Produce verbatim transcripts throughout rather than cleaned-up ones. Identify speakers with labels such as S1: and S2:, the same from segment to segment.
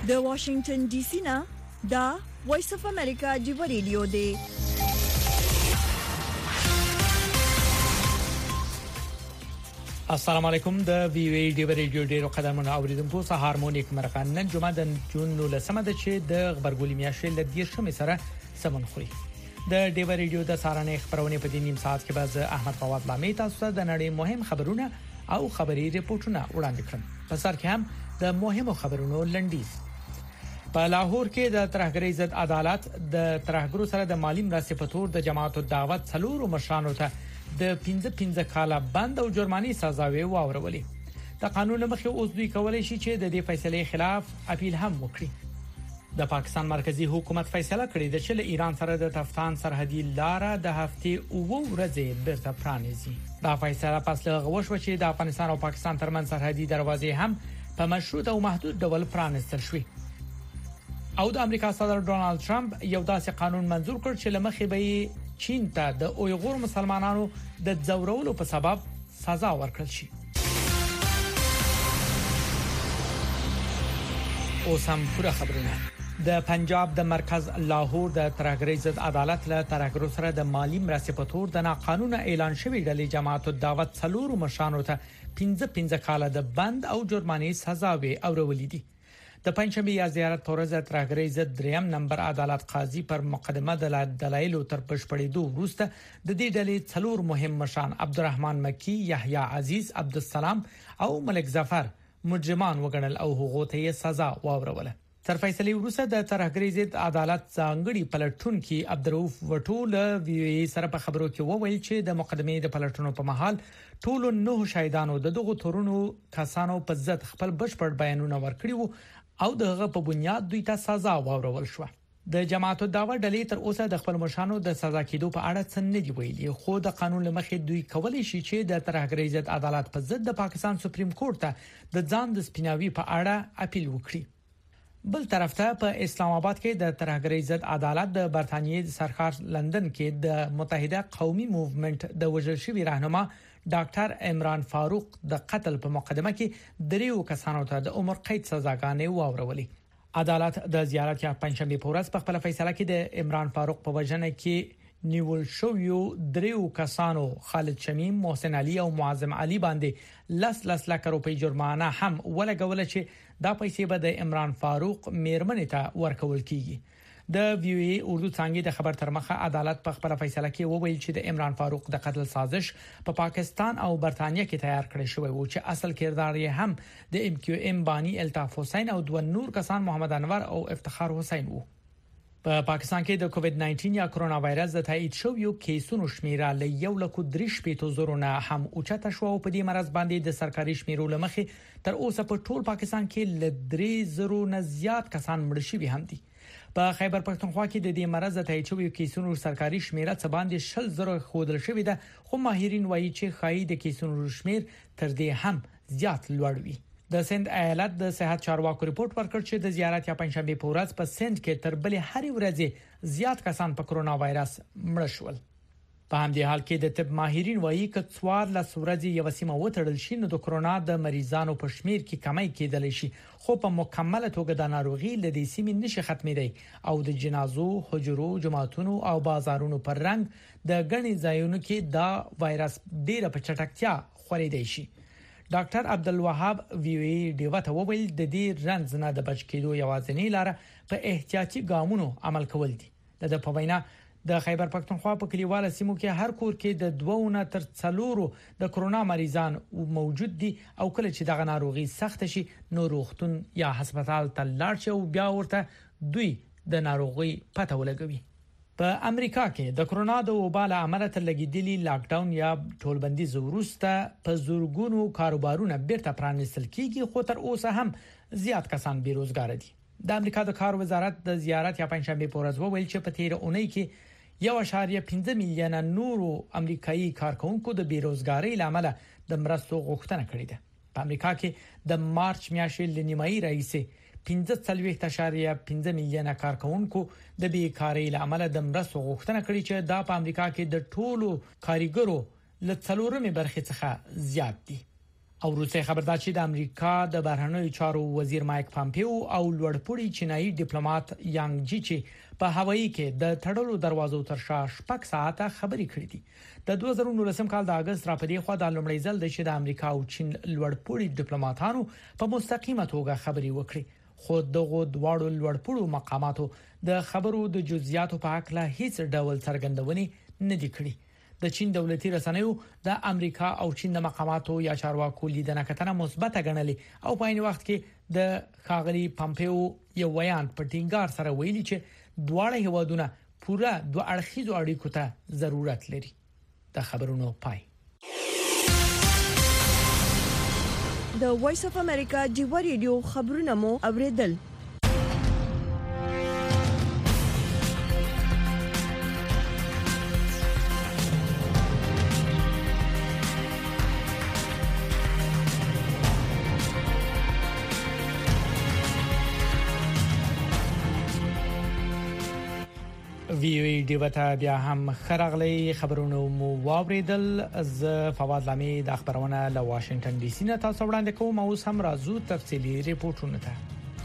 S1: د واشنگټن ډي سي نه دا وایس اف امریکا دی رادیو دی.
S2: السلام علیکم د وی وی ډی رادیو ډیرو قدمونه اوریدونکو سه هارمونیک مرقان نن جمعه د جون لسمه د چې د خبرګولي میاشتې ل دې شمه سره سمون خوري د ډیو رادیو د سارنې خبرونه په دې نیم ساعت کې باز احمد فواد لامي تاسو ته د نړۍ مهم خبرونه او خبري ریپورتونه وړاندې کړم. په سر کې هم د مهمو خبرونو لنډیز. په لاهور کې د ترهګرۍ ضد عدالت د ترهګرو سره د مالی مرستې په تور د جماعت دعوت څلورو مشرانو ته د پنځه پنځه کاله بند او جرماني سزاوي واورولې. د قانون مخې اوس دوی کولای شي چې د دې فیصلې خلاف اپیل هم وکړي. د پاکستان مرکزی حکومت فیصله کړې ده چې له ایران سره د تفتان سرحدي لار د هفتې او ورځې بیرته پرانیزي. دا فیصله پس له غوښ و چې د افغانستان او پاکستان ترمن سرحدي دروازې هم په مشروط او محدود ډول پرانیستل شوې. او د امریکا صدر ډونالد ټرمپ یو داسې قانون منزور کړ چې لمخې به چین ته د اویغور مسلمانانو د ځورولو په سبب سزا ورکړل شي. اوس هم پوره خبرونه. د پنجاب د مرکز لاهور د ترهګرۍ ضد عدالت له ترهګرو سره د مالی مرستې په تور د ناقانونه اعلان شوی ډلې جماعت دعوت څلورو مشرانو ته پنځه پنځه کاله د بند او جرماني سزاوي اورولې دي. د پنځمې یا زیارت تورزه ترهګرۍ ضد دریم نمبر عدالت قاضي پر مقدمه د دلایل تر پښپړېدو وروسته د دې ډلې څلور مهم مشران عبدالرحمن مکی، یحیی عزیز، عبدالسلام او ملک ظفر مجرمان وګڼل او هغه ته سزا واوروله. تر فیصلې وروسته د ترهګرۍ ضد عدالت ځانګړي پلټونکي عبدالرؤف وټول وی وی سره په خبرو کې وویل چې د مقدمې د پلټونو په محل ټول نو شهیدانو د دغه تورونو کسانو په ضد خپل بشپړ بیانونه ورکړي وو او دغه په بنیاد دوی ته سزا واورول شو. د جماعت دعوت ډلې تر اوسه د خپل مشرانو د سزا کېدو په اړه څه نه دی ویلي، خو د قانون لمخې دوی کولای شي چې د ترهګرۍ ضد عدالت په ضد د پاکستان سپریم کورت ته د ځان د سپیناوي په اړه اپیل وکړي. بل طرف ته په اسلام آباد کې د ترهګرۍ ضد عدالت د برتانیې سرخار لندن کې د متحده قومي موومېنټ د وژل شوی راهنما ډاکټر عمران فاروق د قتل په مقدمه کې دریو کسانو ته د عمر قید سزاګانې واورولې. عدالت د زیارت یا پنځمې پورز په خپل فیصله کې د عمران فاروق په وژنه کې نیول شویو دریو کسانو خالد شمیم، محسن علي او معظم علي باندې لس لس لک روپۍ جرمانه هم ولګول چې دا پیسې به د عمران فاروق میرمنې ته ورکول کیږي. د وی وی اردو څنګه د خبر تر مخه عدالت په خپل فیصله کې وویل چې د عمران فاروق د قتل سازش په پا پاکستان او برتانیې کې تیار کړی شوی و چې اصل کردار یې هم د ام کیو ام بانی الطاف حسین او دوه نور کسان محمد انور او افتخار حسین وو. په پا پاکستان کې د کووډ ناینټین یا کرونا وایرس د تایید شویو کیسونو شمیره ل یو لک درې شپږ زره نه هم اوچته شو او په دې مرز باندې د سرکاري شمیرو لمخې تر اوسه په ټول پاکستان کې ل درې زره نه زیات کسان مړ شوي هم دي. په خیبر پښتونخوا کې د دې مرز د تایید شویو کیسونو سرکاري شمیره څه باندې شل زره خودل شوې ده، خو ماهرین وایي چې خای د کیسونو شمیر تر دې هم زیات لوړ وي. د سند ایالت د صحت چارواکو ریپورت ورکړ چې د زیارت یا پنځمې په ورځ په سند کې تر بلې هرې ورځې زیات کسان په کرونا وایرس مړ شول. په همدې حال کې د طب ماهرین وایي چې څوار لس ورځې یو سیمه وتړل شي نو د کرونا د مریضانو په شمیر کې کمی کېدل شي، خو په مکمله توګه د ناروغي ل دې سیمې نشي ختمېدای او د جنازو، حجرو، جماعتونو او بازارونو پر رنګ د غني ځایونو کې دا وایرس ډیره په چټکتیا خورېدای شي. ډاکټر عبدالوهاب وی وی ډیو ته وویل د دې رنځ نه د بچ کېدو یوازینی لار په احتیاطي ګامونو عمل کول دي. د په وینا د خیبر پښتونخوا په کلیواله سیمو کې هر کور کې د دوه نه تر څلورو د کرونا مریضان موجود دي او کله چې دغه ناروغي سخت شي نو روغتون یا هسپتال ته لاړ شي او بیا ورته دوی د ناروغي پته ولګوي. په امریکا کې د کرونا د وبا له امله تر لګیدلي لاک ډاون یا ټولبندي زوروسته په زورګونو کاروبارونه بیرته پرانیستل کیږي، خو تر اوسه هم زیات کسان بیروزګار دي. د امریکا د کار وزارت د زیارت یا پنځمې په ورځ وویل چې په تیر اونۍ کې یو اشاریه پنځه میلیونه نورو امریکایي کارکونکو د بیروزګاری لامل د مرستو غوښتنه کړې ده. په امریکا کې د مارچ میاشتې لنیمایي رئیس پنځه څلوېښت اشاریه پنځه میلیونه کارکونکو د بیکاری لامل د مرستو غوښتنه کړې چې دا په امریکا کې د ټولو کارګرو له څلورمې برخې څخه زیات دي. او روسي خبردار چې د امریکا د بهرنیو چارو وزیر مایک پامپیو او لوړپوړي چینایي ډیپلوماټ یانګ جی چې په هوایي کې د تړلو دروازو تر شا شپږ ساعته خبرې کړې دي. د دوه زره نولسم کال د اگست راپدې خو د لومړي ځل د چې د امریکا او چین لوړپوړي ډیپلوماټانو په مستقیمه توګه خبرې وکړي، خو دغه دواړو لوړپوړو مقاماتو د خبرو د جزئیاتو په اړه هیڅ ډول څرګندونې نه دي کړې. د چین دولتي رسنیو د امریکا او چین د مقاماتو یا چارواکو لیدنه کتنه مثبت غنلې او په عین وخت کې د خاغلی پامپیو یو بیان په ټینګار سره ویلي چې دواړه هیوادونه پوره دوه اړخیزو اړیکو ته ضرورت لري. د خبرونو پای.
S1: د وایس اف امریکا جیو ریډیو خبرونه مو اوریدل.
S2: وی وی دیوتا بیا هم خرغلی خبرونو مو واوریدل. ز فواد لامي د خبرونه له واشنگټن ډي سي نه تاسو وړاندې کوم او سم راځو تفصيلي ریپورتونه ته.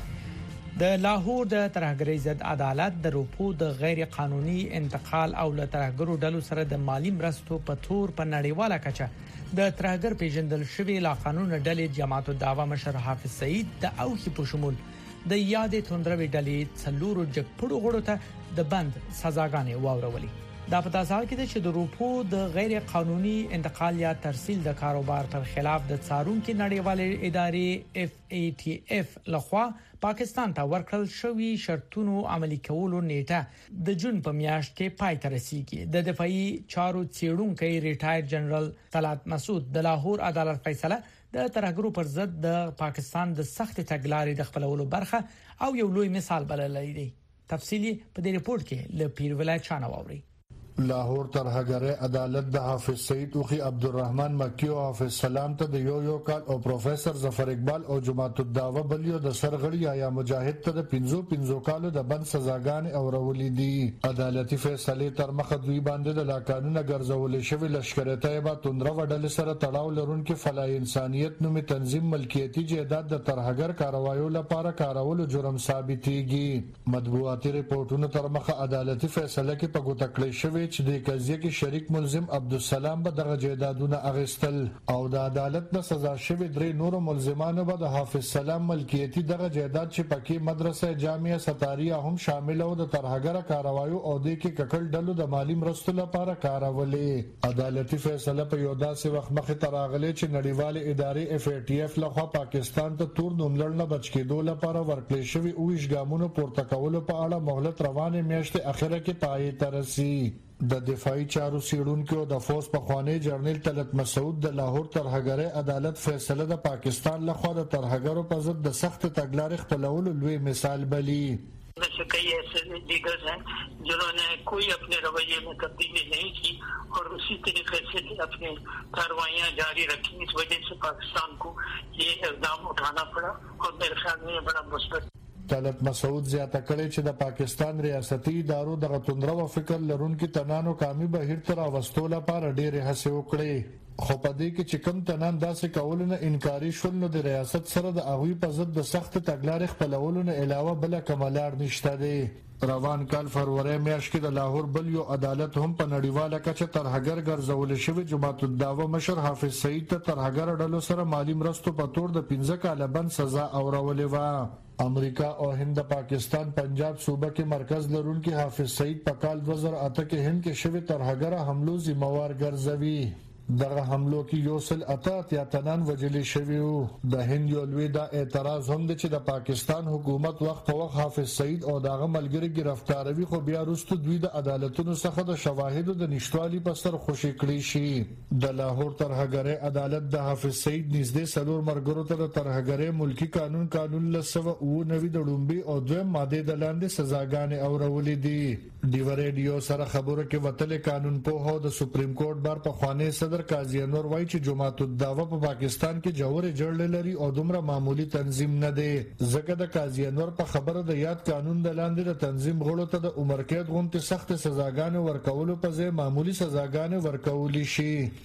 S2: د لاهور د ترهګرۍ ضد عدالت د روپو د غیر قانوني انتقال او له ترهګرو ډلو سره د مالی مرستو په تور په نړیواله کچه د ترهګر پیژندل شوی لا قانون ډلې جماعت الدعوه مشر حافظ سعید د اوخي په شمول د یادې توندروي ډلې څلورو جګپړو غړو ته د بند سزاګانې واورولې. دا په تاسو کې چې د روپو د غیر قانوني انتقال یا ترسیل د کاروبار پر خلاف د څارونکو نړیوالې ادارې اف ای ټی اف لخوا پاکستان ته ورکړل شوی شرطونو عملي کولو نیټه د جون په میاشت کې پای ته رسیدي. د دفاعي چارو څېړونکو ریټایر جنرال طلعت مسعود د لاهور عدالت فیصله د ترهګرو پر ضد د پاکستان د سخت تګلارې د خپلولو برخه او یو لوی مثال بللی دی. تفصیلی په دې ریپورت کې ل پیر ولایت چانه واوري.
S3: لاهور ترهګر عدالت د حافظ سعید اوخي عبدالرحمن مکی او حافظ سلام ته د یو یو کال او پروفیسور ظفر اقبال او جماعت الدعوه بلیو د سرغړی یا مجاهد ته د پنځو پنځو کالو د بند سزاګانې او رولې دي. عدالتي فیصله تر مخه دوی باندې د لا قانون ګرځول شوی لشکره طیبه توندره وډل سره تړاو لرونکو فلای انسانيت نومي تنظیم ملکیتي جیداد د ترهګر کاروایو لپاره کارولو جرم ثابتېږي. مطبوعاتي ریپورتونو تر مخه عدالتي فیصله کې په ګوته کړی شوی چې د قضیه کې شریک ملزم عبدالسلام به دغه جیدادونه اغستل او د عدالت نه سزا شوی درې نور ملزمانو به د حافظ سلام ملکیتي دغه جیداد چې پکې مدرسه جامعه ستاریه هم شامل او د ترهګر کاروایو او د کې ککل ډلو د مالی مرستو لپاره کارولې. عدالتي فیصله په یو داسې وخت مخه تراغلې چې نړیوال ادارې اف ای ټی اف لخوا پاکستان ته تور نوملړ نه بچ کېدو لپاره ورکړل شوی او اشګامونو پورته کولو په اړه مهلت روانه میاشتې اخره کې پای ته رسیدي. د دفاعي چارو سیړونکو د فوز په خوانی جرنیل طلعت مسعود د لاهور ترهګر عدالت فیصله د پاکستان لخوا د ترهګرو په ضد د سخت تګلارې خپلولو لوی مثال بلی.
S4: वैसे कई ऐसे लीडर्स हैं जिन्होंने कोई अपने रवैये में तब्दीली नहीं की और उसी तरीके से अपनी कार्रवाइयां जारी रखी. इस वजह से पाकिस्तान को ये इक़दाम उठाना पड़ा और मेरे ख्याल में ये बड़ा मुस्बत.
S3: طلعت مسعود زیاته کړی چې د پاکستان ریاستي ادارو د غتوندرو فکر لرونکو تنانو کامی بهیر تر واستو لپاره ډېر هڅه وکړي، خو په دې کې چې کوم تنان داسې کولونه انکاري شول نو د ریاست سره د اغوی په ضد د سخت تګلارې خپلولو نه علاوه بل کمالار نشته دی. روان کال فروری میاشت کې د لاهور بل یو عدالت هم په نړیواله کچه ترهګر ګرځول شوی جماعت الدعوه مشر حافظ سعید ته ترهګر ډلو سره مالی مرستو په تور د پنځه کاله بند سزا اورولې و. امریکا او هند د پاکستان پنجاب صوبه کې مرکز لرونکي حافظ سعید په کال دو زره اته کې هند کې شوی ترهګر حملو ذمہوار ګرځوي. دغه حملو کې یو سل اته اتیا تنان وجلی شوی وو. د هند یو لوی دا اعتراض هم دی چې د پاکستان حکومت وخت په وخت حافظ سعید او دغه ملګری گرفتاروي خو بیا وروسته دوی د عدالتونو څخه د شواهدو د نشټوالي په سر خوشی کړی شي. د لاهور ترهګر عدالت د حافظ سعید نږدې سلور مرګرو ته د ترهګر ملکی قانون قانون لسو او نوي د ډومبي او دویم ماده د لاندې سزاګانې اورولې دي. ډیو ریډیو سره خبرو کې وتل قانون په هو د سپریم کورټ بار په خوانې صدر قاضی انور وایي چې جماعت الدعوه په پاکستان کې جوړه جوړل لري او دومره معمولی تنظیم نه دی. ځکه د قاضی انور په خبره د یاد قانون د لاندې د تنظیم غړو ته د عمر قید غونډه سخت سزاګانې ورکولو په ځای معمولی سزاګانې ورکول شي.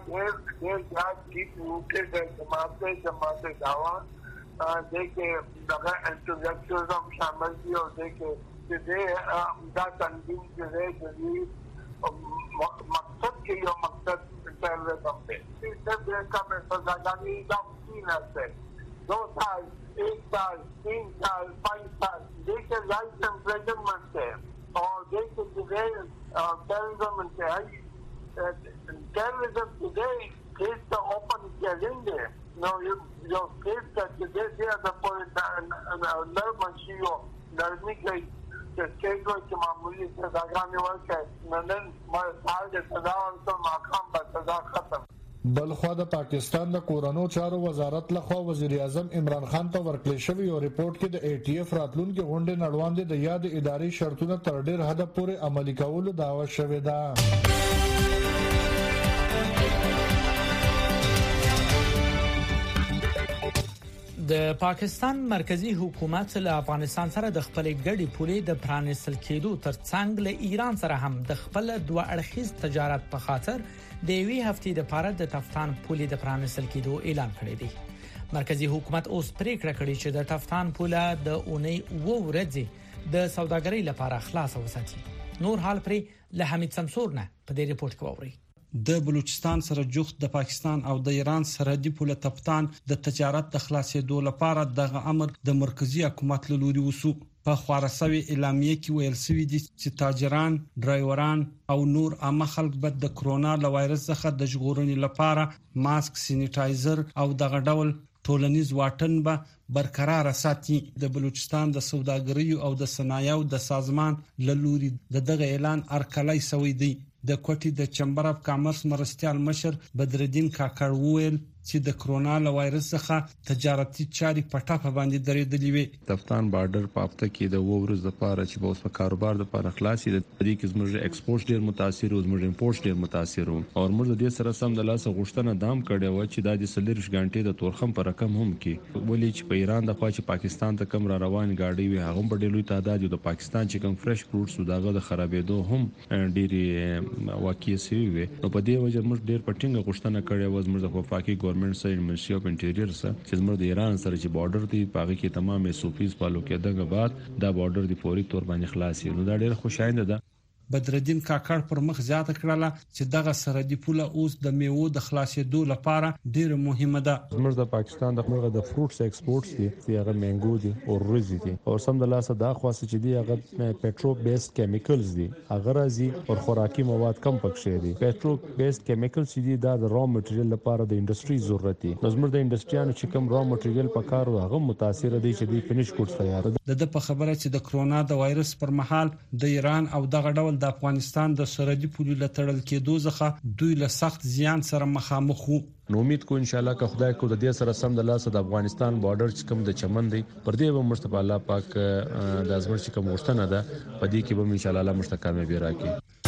S5: ډېر ډېر زیات ډیپ روټډ جماعت جماعت دعوا دې کې دغه انټلیکچوالزم شامل دي او دې کې دې دا تنظیم دې دې مقصد کې یو مقصد ټروريزم دی چې دې کومه سزاګانې دا نه ده دو سال ایک سال تین سال پانچ سال دې کې لایف امپریزنمنټ ہے اور دې کې دې ټروريزم انتهایی terrorism today is the open challenge. No, you you face that today they are the point and nerve machine nerve के स्टेट को मामूली सजा में वर्क है नंदन मार साल के सजा और तो माकाम पर सजा खत्म.
S3: بلخوا د پاکستان د کورونو چارو وزارت لخوا وزیر اعظم عمران خان ته ورکړل شوی او ریپورت کې د ای ټی اف راتلونکو غونډې نړوان دي د یاد اداري شرطونو تر ډیر حد پورې عملي کولو دعوه شوې ده.
S2: د پاکستان مرکزی حکومت له افغانستان سره د خپل ګډي پولې د پرانیستل کېدو ترڅنګ له ایران سره هم د خپل دوه اړخیز تجارت په خاطر د وی هفتې د پاره د تفتان پولې د پرانیستل کېدو اعلان کړی دی. مرکزی حکومت اوس پریکړه کړې چې د تفتان پوله د اونۍ وو ورځې د سوداګرۍ لپاره خلاص وساتي. نور حال پرې له حمید سمسور نه په دې ریپورت کې ووري.
S6: د بلوچستان سره جوخت د پاکستان او د ایران سرحدي پوله تفتان د تجارت د خلاصېدو لپاره دغه امر د مرکزی حکومت له لوري وسو. په خوارسوي اعلامیه کې ویل شوی دی چې تاجران، ډرایوران او نور عامه خلک به د کرونا له وایرس څخه د ژغورنې لپاره ماسک، سینیټایزر او دغه ډول ټولنیز واټن به برقرار ساتي. د بلوچستان د سوداګرۍ او د صنایعو د سازمان له لوري دغه اعلان ارکلای شوی دی. د کوټي د چمبر اف کامرس مرستيال مشر بدردین کاکړ وویل چې د کرونا له وایرس څخه تجارتي چاري په ټاپه باندې درېدلې وي.
S7: تفتان بارډر په هفته کې د وورز لپاره چې په اوس په کاروبار لپاره خلاصي د دې کې زموږ ایکسپورټ ډیر متاثر او زموږ امپورټ ډیر متاثر او موږ د دې سره سم د لاس غوښتنه دام کړې و چې د دې سلیرش غانټې د تورخم پر رقم هم کې ولې چې په ایران د خوا چې پاکستان ته کم را روان گاډي وي هغه په ډېر لوی تعداد د پاکستان چې کم فرش فروټس دغه د خرابېدو هم ډېری واقع شوی وي. نو په دې وجه موږ ډېر پټینګ غوښتنه کړې و زموږ د وفاقي ګورنمنت سره منشي اف انټیریئر سره چې زموږ د ایران سره چې بارډر دی پاګه کې تمام سوفیز پالو کې دغه بعد دا بارډر دی فوري تور باندې خلاصي. نو دا ډېر خوشاینده ده.
S6: بدردین کاکړ پر مخ زیاته کړله چې دغه سرحدي پوله اوس د میوو د خلاصېدو لپاره ډېر مهمه ده.
S7: زموږ د پاکستان د مرغه د فروټس ایکسپورټس دي چې هغه مانګو دي او روزي دي او سم د لاسه دا خاصه چې دی هغه پټرو بیس کیمیکلز دي هغه راځي او خوراکي مواد کم پکې دي. پټرو بیس کیمیکلز دي دا د را مټریال لپاره د انډستری ضرورت دي. زموږ د انډستریانو چې کم را مټریال پکار هغه متاثر دي چې دی فینیش کوډ تیار دي.
S6: د په خبره چې د کرونا د وایرس پر مهال د ایران او دغه ډول د افغانستان د سرحدي پولې لټړل کېدو ځخه دوی له سخت زیان سره مخامخ وو.
S7: نو امید کو ان شاء الله که خدای کو د دې سره سم د لاس د افغانستان بارډر چې کوم د چمن دی پر دې به مستقبل الله پاک د ازمر چې کوم وشتنه ده په دې کې به ان شاء الله الله مستقامه به راکړي.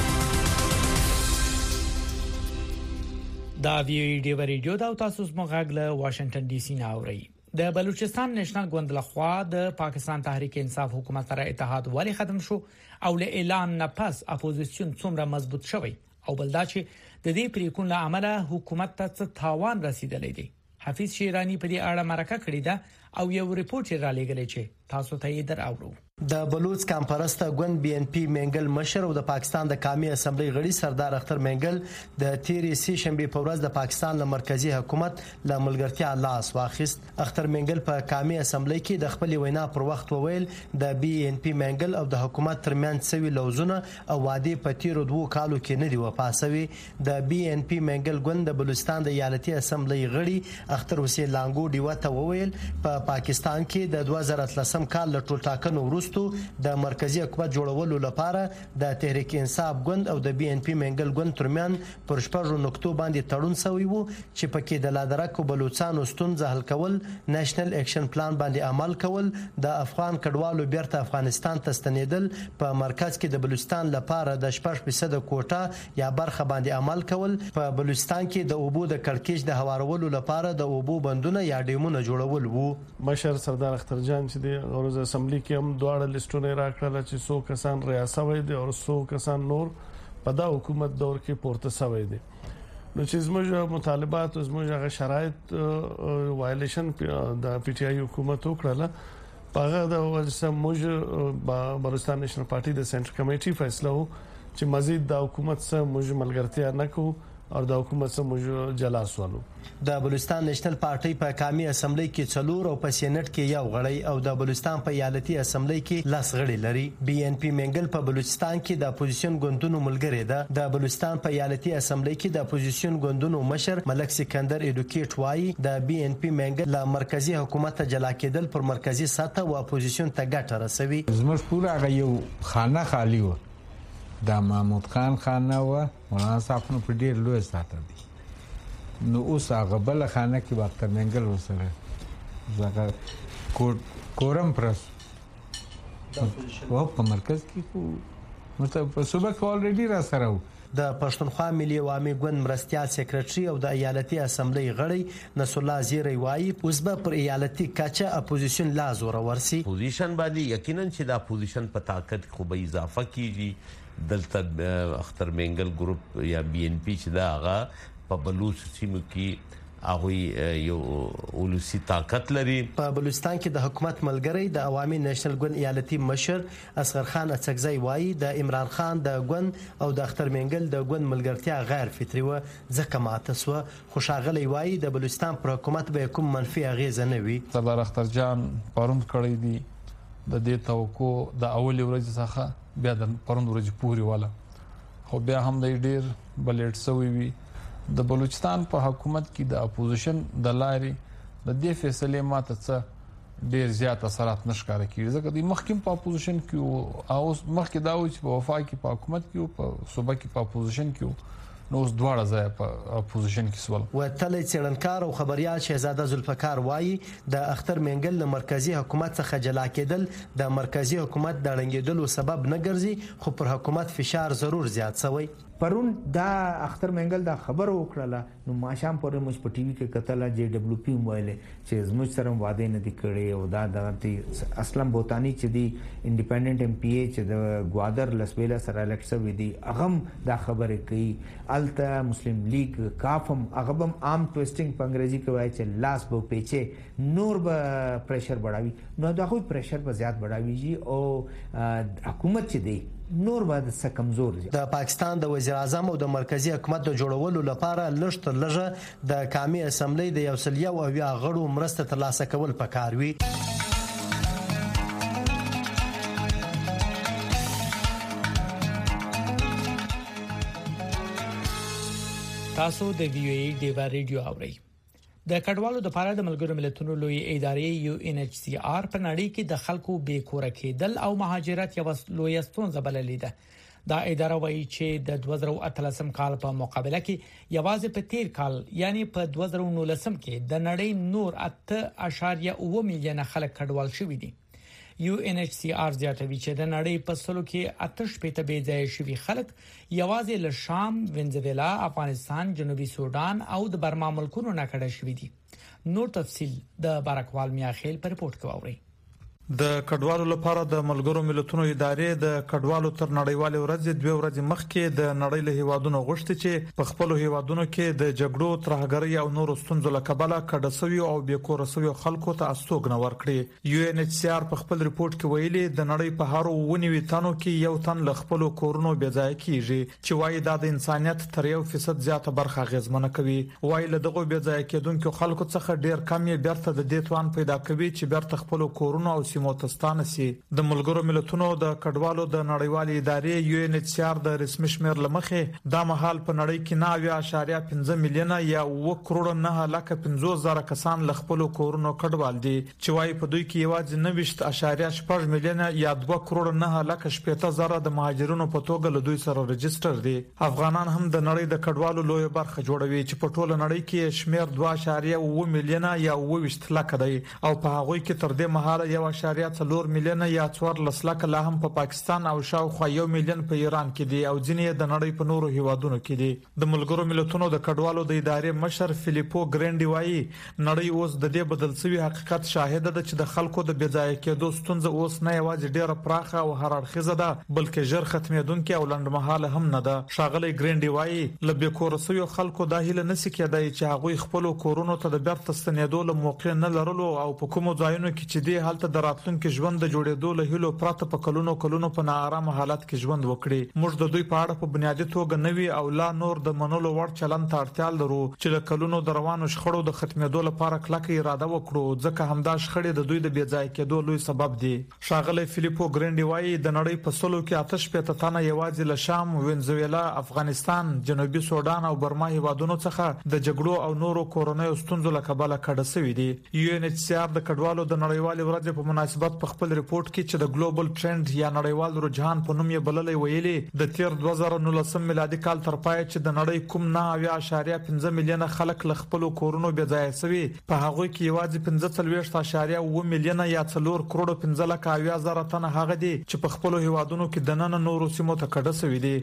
S2: دا ویډیو ریډیو دا تاسو مغاګ له واشنگټن ډي سي نه اوري. د بلوچستان نېشنل ګوند لخوا د پاکستان تحریک انصاف حکومت سره اتحاد والی ختم شو او له اعلان نه پس اپوزیشن څومره مضبوط شوی او بلدا چې د دې پریکون له عمله حکومت ته تاوان رسیدلی دی. حفیظ شیرانی په دې اړه مرکه کړې ده او یو ریپورت را لېږلی چې تاسو ته یې دراوړو.
S8: د بلوچ کانفرنسته ګوند بي ان پی منګل مشر او د پاکستان د قومي اسمبلی غړي سردار اختر منګل د تیرې سه شنبه په ورځ د پاکستان له مرکزی حکومت له ملګرتیا لاس واخیست. اختر منګل په قومي اسمبلی کې د خپل وینا پر وخت وویل د بي ان پی منګل او د حکومت ترمنځ سوي لوزونه او وعده په تیرو دوه کالو کې نه دی وفاسوي. د بي ان پی منګل ګوند د بلوچستان د ایالتي اسمبلی غړي اختر حسین لانګو دیوه ته وویل په پا پاکستان کې د دوه زره اتلسم کال له ټول ټاکنو د مرکزی حکومت جوړولو لپاره د تحریک انصاف ګوند او د بي ان پی منګل ګوند ترمن پر شپږو نقطو باندې تړون شوی وو چې پکې د لادرکو بلوچستان ستونزې حل کول، نېشنل اکشن پلان باندې عمل کول، د افغان کډوالو بیرته افغانستان ته ستنیدل، په مرکز کې د بلوچستان لپاره د شپږ فیصد کوټه یا برخه باندې عمل کول، په بلوچستان کې د اوبو د کړکېچ د هوارولو لپاره د اوبو بندونه یا ډیمونه جوړول وو.
S9: مشر سردار اختر جان چې د غوړز اسمبلی کې هم دواړه لسټونه راکړل چې څو کسان ریاست وای دي او څو کسان نور په دا حکومت دور کې پورته شوی دي. نو چې زموږ مطالبات او زموږ شرایط وایلیشن د پی ټی آی حکومت وکړه هغه د موږ بلوچستان نېشنل پارټي د سنټر کمیټي فیصله وو چې مزید د حکومت سره موږ ملګرتیا نکوو او د حکومت سره موږ جلا سوالو.
S8: د بلوچستان نېشنل پارټي په قومي اسمبلی کې څلور او په سېنات کې یو غړی او د بلوچستان په ایالتي اسمبلی کې لاس غړي لري. بي ان پی منګل په بلوچستان کې د اپوزیشن ګوندونو ملګری ده. د بلوچستان په ایالتي اسمبلی کې د اپوزیشن ګوندونو مشر ملک سکندر ایډوکیټ وایي د بي ان پی منګل له مرکزی حکومت جلا کېدل پر مرکزی سطح او اپوزیشن ته ګټه رسوي.
S10: زموږ پورا هغه یو خانه خالی و د محمود خان خانه و مولانا صاحب نو په ډیر لوی ساته دي. نو اوس هغه بل خانه کې وخت منګل وسره زګه کورم پرس او په مرکز کې کو مطلب په صوبه کې الریډي را سره و.
S8: د پښتونخوا ملي عوامي ګوند مرستيال سیکریټري او د ایالتي اسمبلی غړی نصر الله زیری وایي اوس به پر ایالتي کچه اپوزیشن لا زور ورسي.
S11: اپوزیشن باندې یقینا چې د اپوزیشن په طاقت خو به اضافه کیږي. دلته اختر منګل ګروپ یا بي ان پی چې دا هغه په بلوچ سیمو کې هغه یو ولسی طاقت لري.
S8: په بلوچستان کې د حکومت ملګری د عوامي نېشنل ګوند ایالتي مشر اصغر خان اڅکزی وایي د عمران خان د ګوند او د اختر منګل د ګوند ملګرتیا غیر فطري و ځکه ماته سو. خوشاغلی وایي د بلوچستان پر حکومت به کوم منفي اغیزه نه وي.
S12: سردار اختر جان پروند کړی دی د دې توقع د اول ورځ څخه بیا د پروند ورځ پوری والا خو بیا هم د ډیر بلټ سوی وي. د بلوچستان په حکومت کې د اپوزیشن د لارې د دې فیصله ماته څه ډیر زیات اثرات نشکاره کیږي ځکه د مخکیم په اپوزیشن کې او مخکې دا و چې په وفا کې په حکومت کې او په صوبه کې په اپوزیشن کې نو اوس دواړه ځای په اپوزیشن کې سول.
S8: وتلی څېړنکار او خبريال شهزاده ذوالفقار وایي د اختر منګل له مرکزی حکومت څخه جلا کېدل د مرکزی حکومت د ړنګېدلو سبب نه ګرځي خو پر حکومت فشار ضرور زیات شوی.
S13: پرون دا اختر منګل دا خبر وکړه نو ماشام پر موږ په ټي وي کې کتل جے ډبلیو پی موبایل چې زموږ سره وعده نه دي کړې او دا د اسلام بوتانی چې دی انډیپندنت ایم پی ای چې د گوادر لسبیلا سره الیکټ شوی دی اغم دا خبره کوي. الته مسلم لیگ کافم اغبم عام ټویسټینګ په انګریزي کې وایي چې لاس بو پیچه نور به پریشر بڑھاوي نو دا خو پریشر به زیات بڑھاوي او حکومت چې دی نور بعد څه کمزور دي.
S8: د پاکستان د وزیر اعظم او د مرکزی حکومت د جوړولو لپاره لږ تر لږه د قومي اسمبلی د یو سل یو او یا غړو مرسته ترلاسه کول پکار وي.
S2: تاسو د وی او ای ډیوا ریډیو اورئ. د کډوالو د لپاره د ملګرو ملتونو لوی ادارې یو ان ایچ سی آر په نړۍ کې د خلکو بې کور کېدل او مهاجرت یو لوی ستونزه بللې ده. دا اداره وایي چې د دوه زره اتلسم کال په مقابله کې یوازې په تیر کال یعنی په دوه زره نولسم کې د نړۍ نور اته اشاریه اوه میلیونه خلک کډوال شوي دي. یو ان ایچ سی آر زیاتوي چې د نړۍ په سلو کې آتش پېته بې ځای شوي خلک یوازې له شام، وینزویلا، افغانستان، جنوبي سودان او د برما ملکونو نه کډه شوي دي. نور تفصيل د بارکوال میاخیل په رپورت کې واورئ.
S14: د کډوالو لپاره د ملګرو ملتونو ادارې د کډوالو تر نړیوال ورځ دوه ورځې مخکې د نړۍ له هیوادونو غوښتي چې په خپل هیوادونو کې د جګړو ترهګرۍ او نورو ستونزو له کبله کډسوي او بې کور شوي خلکو ته استوګنه ورکړي. یو ان ایچ سی آر په خپل ریپورت کې ویلي د نړۍ په هر ونیوي تنو کې یو تن له خپل کورونو بې ځای کیږي چې وايي د انسانيت تر یو فیصد زیاته برخه غزمنه کوي. وايي له دغه بې ځای کېدونکو خلکو څخه ډیر کم یې بیرته د دې توان پیدا کوي چې بیرته خپل کورونو او سیموتستان سي. د ملګرو ملتونو د کډوالو د نړیوالې ادارې یو ان ایچ سی آر د رسمي شمیر لمخې د مهال په نړۍ کې نهه اشاریه پنځه میلیونه یا اوه کروڑ نه لکه پنځوس زره کسان ل خپل کورونو کډوال دي چې وايي په دوی کې یوازې نهه اشاریه شپږ میلیونه یا دوه کروڑ نه لکه شپږ زره د مهاجرونو په توګه له دوی سره رجستر دي. افغانان هم د نړۍ د کډوالو لوی برخه جوړوي چې په ټوله نړۍ کې شمیر دوه اشاریه اوه میلیونه یا اوه لکه دی او په هغه کې تر دې مهاله یو اعشاریه څلور میلیونه یا څوارلس لکه لا هم په پا پاکستان او شاوخوا یو میلیون په ایران کې دي او ځینې د نړۍ په نورو هیوادونو کې دي د ملګرو ملتونو د کډوالو د ادارې مشر فلیپو ګرینډي وایي نړۍ اوس د دې بدل شوی حقیقت شاهد ده چې د خلکو د بځای کېدو ستونزه اوس نه یوازې ډیره پراخه او هر اړخیزه ده بلکې ژر ختمېدونکې او لنډمهاله هم نه ده شاغلی ګرینډي وایي لبه کورسوي خلکو د هیله نسی کېدای چې هغه خپل کورونو ته د بیرته ستنېدو له موقع نه لرلو او په کومو ځایونو کې چې دی حالت د راتلونکو ژوند د جوړېدو له هیلو پراته په کلونو کلونو په ناارام حالت کې ژوند وکړي موږ د دوی په اړه په بنیادی توګه نوي او لا نور د منلو وړ چلن ته اړتیا لرو چې له کلونو د روانو شخړو د ختمېدو لپاره کلکه اراده وکړو ځکه همدا شخړې د دوی د بیځای کېدو لوی سبب دي شاغلی فلیپو ګرینډي وایي د نړۍ په سلو کې آتش پته تنه یوازې له شام وینزویلا افغانستان جنوبي سودان او برما هیوادونو څخه د جګړو او نورو کورونیو ستونزو له کبله کډه شوې دي یو ان ایچ سی آر د کډوالو د نړیوال ورځ په مناسبت په خپل ریپورت کې چې د ګلوبل ټرند یا نړیوال رجحان په نوم یې بللې ویلي د تیر دوه زره نولسم میلادي کال تر پای چې د نړۍ کوم نه اویا اشاریه پنځه میلیونه خلک له خپل کورونو بې ځای شوي په هغه کې یوازې پنځه څلوېښت اشاریه اووه میلیونه یا څلور کروڑ پنځه لک اویا زره تنه هغه دي چې په خپل هیوادونو کې د نن نورو سیمو ته کډه شوي دي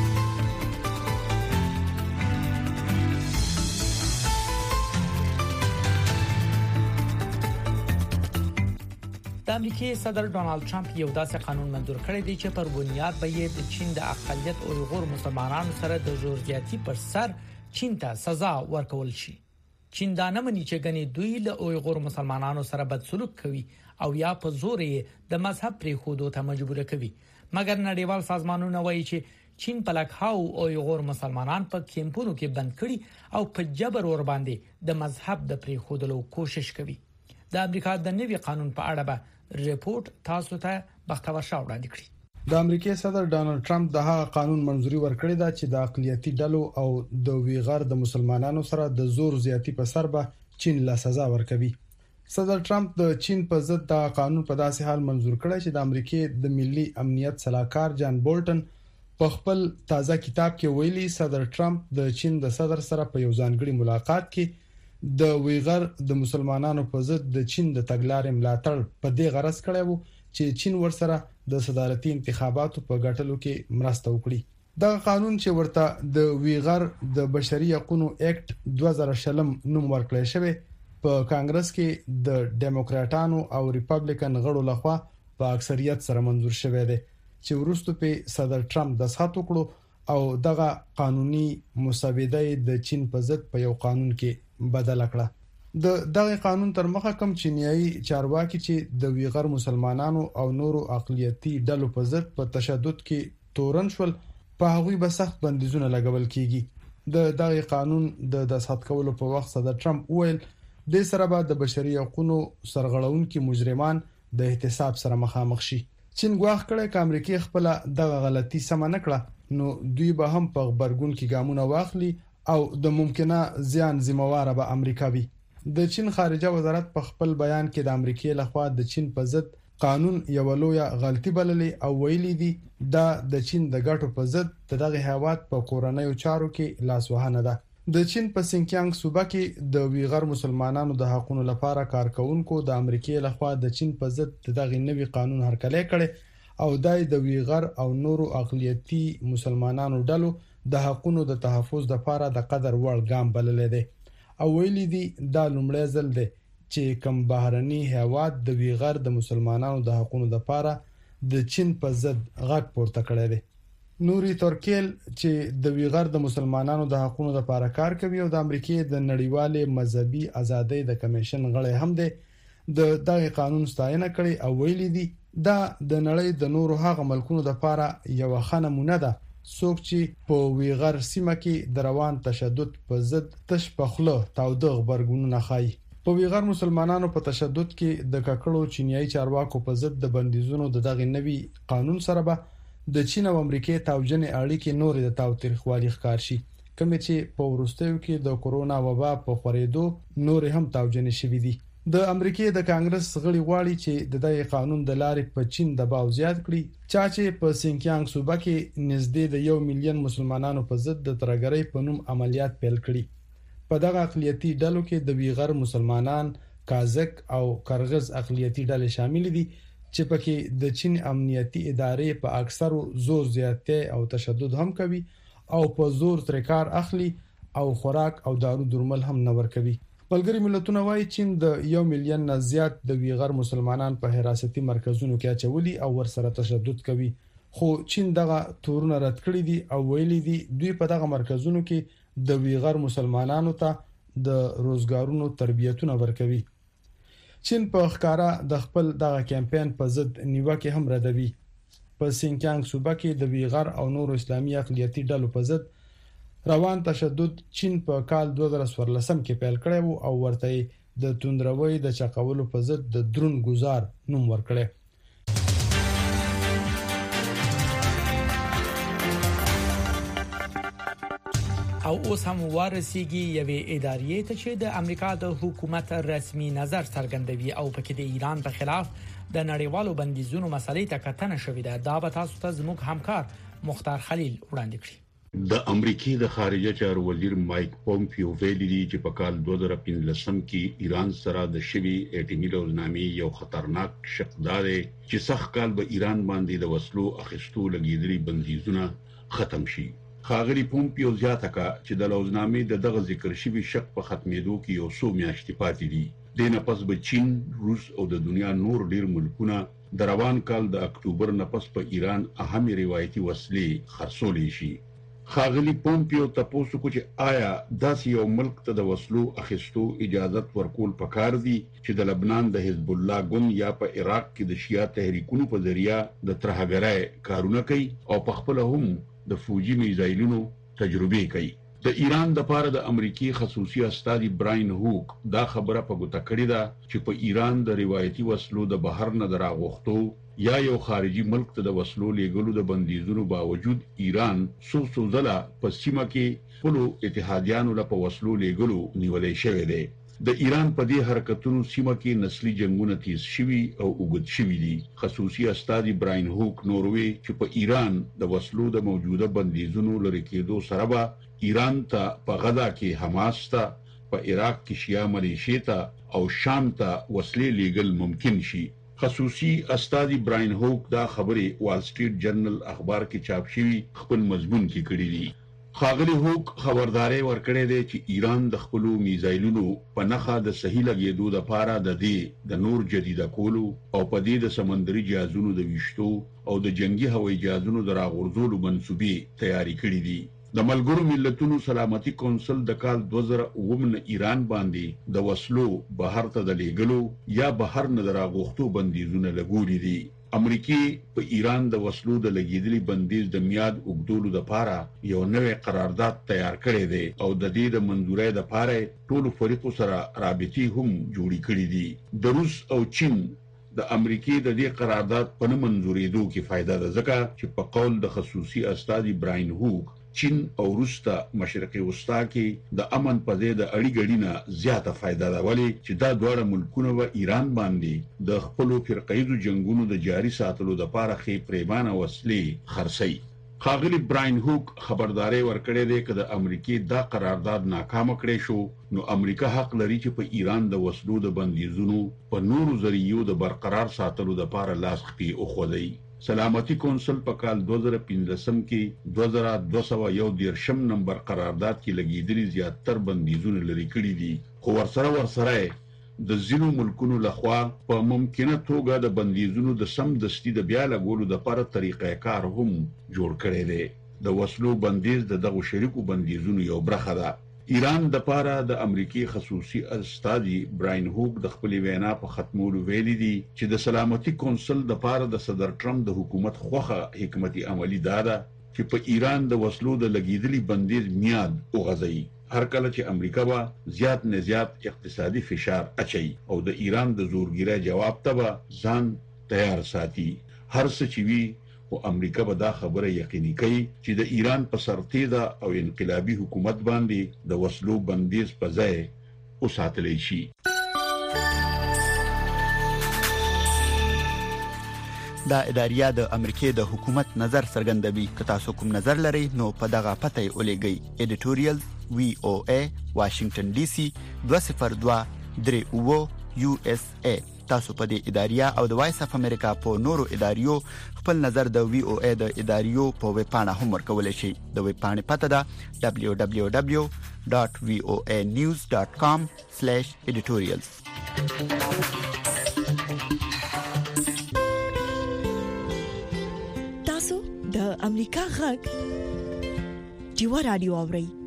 S2: د امریکای صدر ډونالد ټرمپ یو داسې قانون منظور کړی دی چې پر بنیاد به یې د چین د اقلیت اویغور مسلمانانو سره د زور زیاتی پر سر چین ته سزا ورکول شي چین دا نه مني چې غني دوی له اویغور مسلمانانو سره بد سلوک کوي او یا په زور یې د مذهب پرې خودو ته مجبور کوي مګر نړیوال سازمانونه وایي چې چین په لکهاو اویغور مسلمانان په کیمپونو کې بند کړي او په جبر ور باندې د مذهب د پرې خودلو کوشش کوي د امریکا د نوي قانون په اړه به ریپورت تاسو ته بختور شاو وړاندې کړی
S15: د امریکای صدر ډانلډ ټرمپ د هغه قانون منځوري ورکړی دا چې د اقلیتي ډلو او د ویغار د مسلمانانو سره د زور زیاتی په سر به چین لا سزا ورکوي صدر ټرمپ د چین په ضد د قانون په داسې حال منځور کړی چې د امریکای د ملي امنیت صلاحکار جان بولټن په خپل تازه کتاب کې ویلي صدر ټرمپ د چین د صدر سره په یو ځانګړي ملاقات کې د ویغر د مسلمانانو په ضد د چین د تګلارې ملاتړ په دې غرض کړی وو چې چین ورسره د صدارتي انتخاباتو په ګټلو کې مرسته وکړي دا قانون چې ورته د ویغر د بشري حقوقو اکټ دوه زره شلم نوم ورکړل شوی په کانګرس کې د ډیموکراټانو او ریپابلیکن غړو لخوا په اکثریت سره منظور شوی دی چې وروسته په صدر ټرمپ دستخط وکړو او دغه قانوني مسوده د چین په ضد په یو قانون کې بدل کړه د دغه قانون تر مخه کم چینایي چارواکي چې د ویغر مسلمانانو او نورو اقلیتي ډلو په ضد په تشدد کې تورن شول په هغوی به سخت بندیزونه لګول کیږي د دغه قانون د دستخط کولو په وخت صدر ټرمپ ویل د سره به د بشري حقوقو سرغړونکو مجرمان د احتساب سره مخامخ شي چین غواخ کړي چې امریکای خپل دغه غلطي سم نه کړه نو دوی به هم په خبرګون کې ګامونه واخلي او د ممکنه زیان ذمہوار به امریکا وي د چین خارجه وزارت په خپل بیان کې د امریکای لخوا د چین په ضد قانون یو لویه غلطي بللې او ویلي دي دا د چین د ګټو په ضد دغه هیواد په کورنیو چارو کې لاسوهنه ده د چین په سینکیانګ صوبه کې د ویغر مسلمانانو د حقوقو لپاره کارکونکو د امریکای لخوا د چین په ضد دغه نوي قانون هرکلی کړي او دای د ویغر او نورو اقلیتي مسلمانانو ډلو د حقوقو د تحفظ لپاره د قدر وړ ګام بللی دی او ویلي دي دا لومړی ځل دی چې کوم بهرني هیواد د ویغر د مسلمانانو د حقوقو لپاره د چین په ضد غږ پورته کړی دی نوري تورکیل چې د ویغر د مسلمانانو د حقوقو لپاره کار کوي او د امریکای د نړیوالې مذهبي ازادۍ د کمیشن غړی هم دی د دغه قانون ستاینه کړې او ویلي دي دا د نړۍ د نورو هغه ملکونو لپاره یو ښه نمونه ده څوک چې په ویغر سیمه کې د روان تشدد په ضد تش پخله تاوده خبرګونونه خای په ویغر مسلمانانو په تشدد کې د ککړو چینایي چارواکو په ضد د بندیزونو د دغه نوي قانون سره به د چین او امریکای تاوجنې اړیکې نورې د تاوتریخوالي ښکار شي کوم چې په ورستیو کې د کورونا وبا په خورېدو نورې هم تاوجنې شوې دي د امریکای د کانګرس غړي غواړي چې د دغه قانون د لارې په چین دباو زیات کړي چا چې په سینکیانګ صوبه کې نږدې د یو میلیون مسلمانانو په ضد د ترګرۍ په نوم عملیات پیل کړي په دغه اقلیتي ډلو کې د ویغر مسلمانان کازک او قرغز اقلیتي ډلې شامل دي چې پکې د چین امنیتي ادارې په اکثرو زور زیاتې او تشدد هم کوي او په زور تر کار اخلي او خوراک او دارو درمل هم نه ورکوي. ملګری ملتونه وايي چین د یو میلیون نه زیات د ویغر مسلمانان په حراستي مرکزونو کې اچولي او ورسره تشدد کوي، خو چین دغه تورونه رد کړی دي او ویلي دي دوی په دغه مرکزونو کې د ویغر مسلمانانو ته د روزګارونو تربیتونه ورکوي. چین په ښکارا د خپل دغه کمپاین په ضد نیوکه هم ردوي. په سینکیانګ صوبه کې د ویغر او نور اسلامي اقلیتي ډلو په ضد روان تشدد چین په کال دوه زره څوارلس کې پیل کړی وو او ورته د توندروي د چقولو په ضد د درون گزار نوم ورکړی.
S2: او اوس هم ورسیږي یوې ادارې ته چې د امریکا د حکومت رسمي نظر څرګندوي او پکې د ایران په خلاف د نړیوالو بندیزونو مسلې ته کتنه شوې ده. دا به تاسو ته زموږ همکار مختار خلیل وړاندې کړي.
S16: د امریکای د خارجه چارو وزیر مایک پومپیو ویلي دی چې په کال دوه زره پنځلس کې ایران سره د شوی اټومي لوزنامې یو خطرناک شق دار چې سخت کال به ایران باندې د وسلو اخیستو لګیدلي بندیزونه ختم شي. خاغلی پومپیو زیاته کا چې د لوزنامې د دغه ذکر شوی شق په ختمېدو کې یو څو میاشتې پاتې دي. دینه پس به چین، روس او د دنیا نور ډیر ملکونه د روان کال د اکتوبر نه پس په ایران اهم روایتي وسلې خرڅولې شي. خاغلی پومپیو تاسو کو چې آیا داسې یو ملک ته د وسلو اخیستو اجازه ورکول پکار دي چې د لبنان د حزب الله ګوند یا په عراق کې د شیا تحریکونو په ذریعہ د ترهګرۍ کارونه کوي او په خپل هم د فوجي میزایلونو تجربه کوي. د ایران د پاره د امریکای خصوصي استاذ براین هوک دا خبره په ګوته کړې ده چې په ایران د روایتي وسلو د بهر نه دراغوختو یا یو خارجي ملک ته د وسلو لیږلو د بندیزونو باوجود ایران سو سو ځله په سیمه کې خپل اتحادیانو له په وسلو لیږلو نیولې شوې ده. د ایران په دې حرکتونو سیمه کې نسلي جنگونه تیز شوي او اوږد شوي دي. خصوصي استاذ براین هوک نوروي چې په ایران د وسلو د موجوده بندیزونو لري کېدو سره به ایران ته په غزا کې حماس ته، په عراق کې شیا ملیشیا ته او شام ته وسلې لیږل ممکن شي. خصوصي استاذ براین هوک دا خبره وال سټریټ جرنل اخبار کې چاپ شوی خپل مضمون کې کړی دی. خاغلی هوک خبرداري ورکړې ده چې ایران د خپل میزایلونو په نخا د صحیح لګیدو لپاره د دې د نور جديده کولو او په دې د سمندري جهازونو د وشتو او د جنگي هوایي جهازونو د راغورځولو منسوبې تیاری کړې دي. د ملګرو ملتونو سلامتي کونسل د کال دوه زره اووه ایران باندې د وسلو بهر ته د لیږلو یا بهر نه دراغوختو بندیزونه لګولي دي. امریکای په ایران د وسلو د لګیدلي بندیز د میاد اوږدولو لپاره یو نوې قرارداد تیار کړی دی او د دې د منځورۍ لپاره ټول فریقو سره رابطي هم جوړې کړې دي. د روس او چین د امریکای د دې قرارداد په نه منځورېدو کې فائدہ ده ځکه چې په قول د خصوصي استاذ براین هوک چین او روس ته مشرقي وسطا کې د امن په ځای د اړیګړې نه زیاته فائدہ ده، ولی چې دا دواړه ملکونه و ایران باندې د خپل فرقایي جنگونو د جاري ساتلو لپاره خې پریمانه وسلې خرڅي. خاغلی براین هوک خبرداري ورکړې ده چې د امریکای دا قرارداد ناکام کړي شو نو امریکا حق لري چې په ایران د وسلو د بندیزونو په نورو ذریعو د برقرار ساتلو لپاره لاس خپي او خوځي. سلامتی کونسل په کال دوه زره پنځلس کې دوه زره دوه سوه یو دیرشم نمبر قرارداد کې لګیدلي زیاتر بندیزونه لري کړي دي، خو ورسره ورسره د ځینو ملکونو لخوا په ممکنه توګه د بندیزونو د سم دستي د بیا لګولو لپاره طریقې کار هم جوړ کړي دي. د وسلو بندیز د دغه شریکو بندیزونو یو برخه ده. ایران د پاره د امریکای خصوصي استاذ براین هوک د خپل وینا په ختمولو ویلي دي چې د سلامتي کونسل د پاره د صدر ټرمپ د حکومت خوخه حکمتي عملی داده چې په ایران د وسلو د لګیدلي بندیز میاد وغځي. هر کله چې امریکا با زیات نه زیات اقتصادي فشار اچي او د ایران د زورګیرۍ جواب ته به ځان تیار ساتي. هر څه چې وي او امریکا به دا خبره یقیني کوي چې د ایران په سرتیده او انقلابي حکومت باندې د وسلو بندیز په ځای وساتلی شي.
S17: دا اداریه د امریکای د حکومت نظر څرګندوي. که تاسو کوم نظر لرئ نو په دغه پته ولېږئ. ایډیټوریال وی او ای واشنگټن ډي سي دوه صفر دوه درې اوه یو اس ای. تاسو په دې اداریه او د وایس اف امریکا په نورو اداریو خپل نظر د وی او ای د اداریو په ویب پاڼه هم ورکولای شئ. د ویب پاڼې پته ده دبليو دبليو دبليو ډاټ وی او ای نیوز ډاټ کام سلیش ایډیټوریالز.
S1: تاسو د امریکا غږ ډیوا رادیو اورئ.